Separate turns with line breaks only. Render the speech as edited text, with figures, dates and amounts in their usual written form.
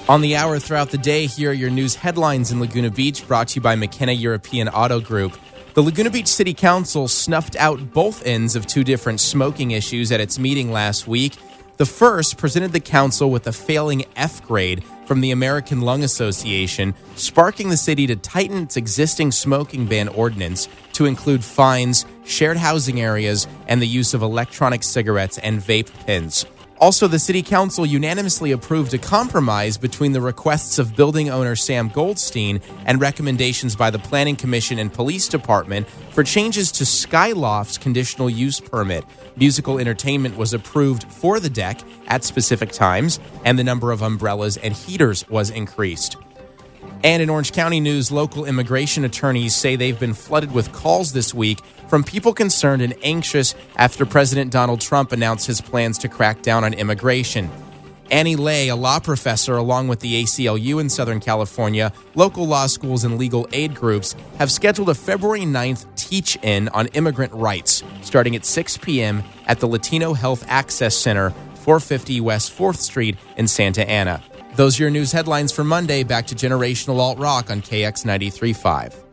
On the hour throughout the day, here are your news headlines in Laguna Beach, brought to you by McKenna European Auto Group. The Laguna Beach City Council snuffed out both ends of two different smoking issues at its meeting last week. The first presented the council with a failing F grade from the American Lung Association, sparking the city to tighten its existing smoking ban ordinance to include fines, shared housing areas, and the use of electronic cigarettes and vape pens. Also, the City Council unanimously approved a compromise between the requests of building owner Sam Goldstein and recommendations by the Planning Commission and Police Department for changes to Skyloft's conditional use permit. Musical entertainment was approved for the deck at specific times, and the number of umbrellas and heaters was increased. And in Orange County news, local immigration attorneys say they've been flooded with calls this week from people concerned and anxious after President Donald Trump announced his plans to crack down on immigration. Annie Lay, a law professor along with the ACLU in Southern California, local law schools and legal aid groups have scheduled a February 9th teach-in on immigrant rights starting at 6 p.m. at the Latino Health Access Center, 450 West 4th Street in Santa Ana. Those are your news headlines for Monday. Back to Generational Alt Rock on KX 93.5.